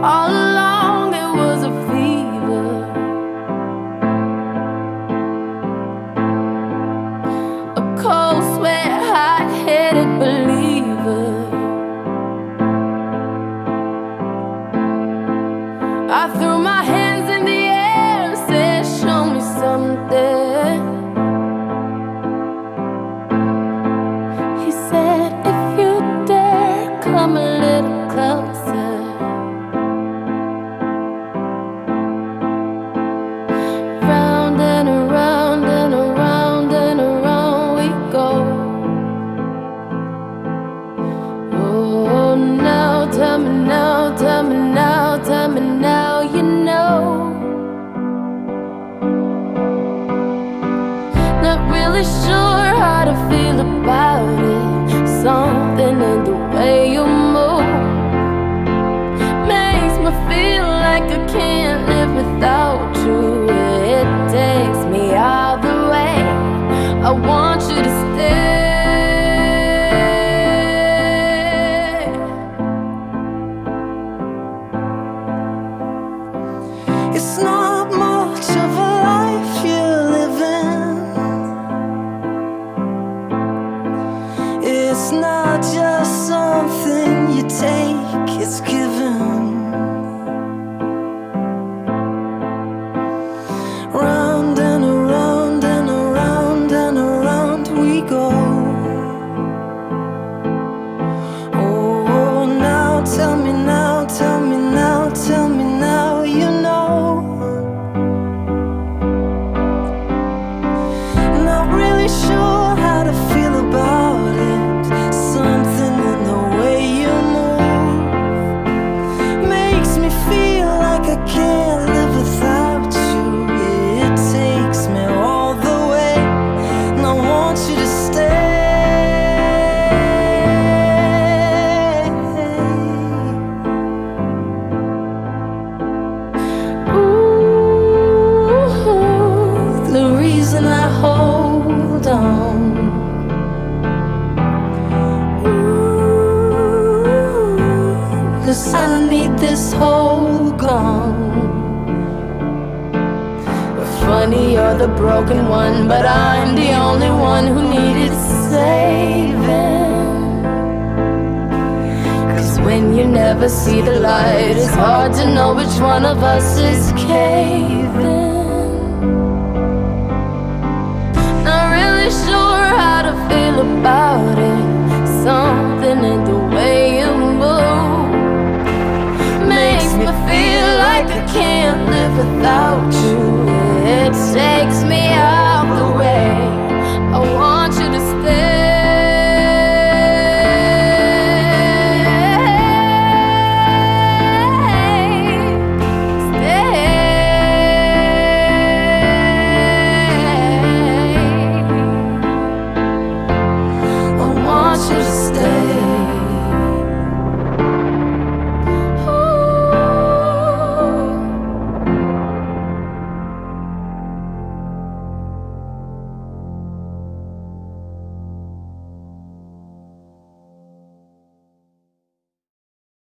All along it was a fever, a cold sweat, hot-headed believer. I threw my hands in the air and said, show me something. He said, if you dare, come a little closer. Round and around and around and around we go. Oh, now tell me now, tell me now, tell me now you know. Not really sure how to feel about it. Something in the way you move makes me feel like I can't live without you. It takes me all the way. I want you to stay. It's not much of a life you're living. It's not just something you take, it's given. Round and around and around and around we go. Oh, now tell me now, tell me now, tell me now you know. Not really sure how to feel about it. Something in the way you move makes me feel like I can't live without you. It takes me all the way, and I want you to stay. Ooh, the reason I hold on. Ooh, 'cause I need this hole gone. Funny, you're the broken one, but I'm the only one who needed saving. 'Cause when you never see the light, it's hard to know which one of us is caving. Not really sure how to feel about it. Something in the